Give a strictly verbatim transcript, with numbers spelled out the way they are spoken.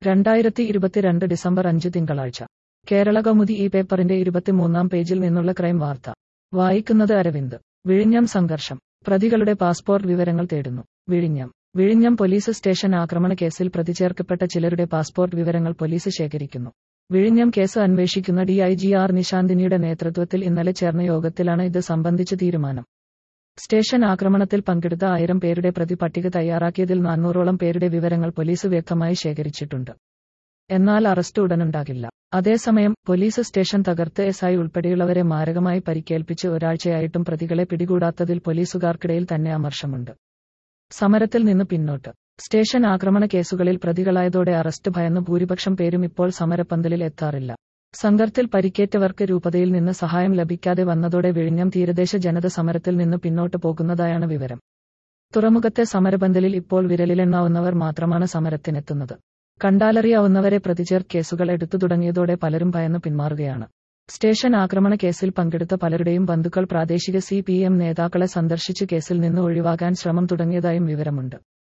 രണ്ടായിരത്തി ഇരുപത്തിരണ്ട് ഡിസംബർ അഞ്ച് തിങ്കളാഴ്ച കേരളകൗമുദി ഈ പേപ്പറിന്റെ ഇരുപത്തിമൂന്നാം പേജിൽ നിന്നുള്ള ക്രൈം വാർത്ത വായിക്കുന്നത് അരവിന്ദ്. വിഴിഞ്ഞം സംഘർഷം, പ്രതികളുടെ പാസ്പോർട്ട് വിവരങ്ങൾ തേടുന്നു. വിഴിഞ്ഞം വിഴിഞ്ഞം പോലീസ് സ്റ്റേഷൻ ആക്രമണ കേസിൽ പ്രതിചേർക്കപ്പെട്ട ചിലരുടെ പാസ്പോർട്ട് വിവരങ്ങൾ പോലീസ് ശേഖരിക്കുന്നു. വിഴിഞ്ഞം കേസ് അന്വേഷിക്കുന്ന ഡി ഐ ജി ആർ നിശാന്തിനിയുടെ നേതൃത്വത്തിൽ ഇന്നലെ ചേർന്ന യോഗത്തിലാണ് ഇത് സംബന്ധിച്ച് തീരുമാനം. സ്റ്റേഷൻ ആക്രമണത്തിൽ പങ്കെടുത്ത ആയിരം പേരുടെ പ്രതി പട്ടിക തയ്യാറാക്കിയതിൽ നാനൂറോളം പേരുടെ വിവരങ്ങൾ പോലീസ് വ്യക്തമായി ശേഖരിച്ചിട്ടുണ്ട്. എന്നാൽ അറസ്റ്റ് ഉടനുണ്ടാകില്ല. അതേസമയം പോലീസ് സ്റ്റേഷൻ തകർത്ത് എസ് ഐ ഉൾപ്പെടെയുള്ളവരെ മാരകമായി പരിക്കേൽപ്പിച്ച് ഒരാഴ്ചയായിട്ടും പ്രതികളെ പിടികൂടാത്തതിൽ പോലീസുകാർക്കിടയിൽ തന്നെ അമർഷമുണ്ട്. സമരത്തിൽ നിന്ന് പിന്നോട്ട്. സ്റ്റേഷൻ ആക്രമണ കേസുകളിൽ പ്രതികളായതോടെ അറസ്റ്റ് ഭയന്ന് ഭൂരിപക്ഷം പേരും ഇപ്പോൾ സമരപ്പന്തലിൽ എത്താറില്ല. സംഘർത്തിൽ പരിക്കേറ്റവർക്ക് രൂപതയിൽ നിന്ന് സഹായം ലഭിക്കാതെ വന്നതോടെ വിഴിഞ്ഞം തീരദേശ ജനത സമരത്തിൽ നിന്ന് പിന്നോട്ട് പോകുന്നതായാണ് വിവരം. തുറമുഖത്തെ സമരപന്തലിൽ ഇപ്പോൾ വിരലിലെണ്ണാവുന്നവർ മാത്രമാണ് സമരത്തിനെത്തുന്നത്. കണ്ടാലറിയാവുന്നവരെ പ്രതിചേർ കേസുകൾ എടുത്തു തുടങ്ങിയതോടെ പലരും ഭയന്ന് പിന്മാറുകയാണ്. സ്റ്റേഷൻ ആക്രമണ കേസിൽ പങ്കെടുത്ത പലരുടെയും ബന്ധുക്കൾ പ്രാദേശിക സി പി എം നേതാക്കളെ സന്ദർശിച്ച് കേസിൽ നിന്ന് ഒഴിവാകാൻ ശ്രമം തുടങ്ങിയതായും വിവരമുണ്ട്.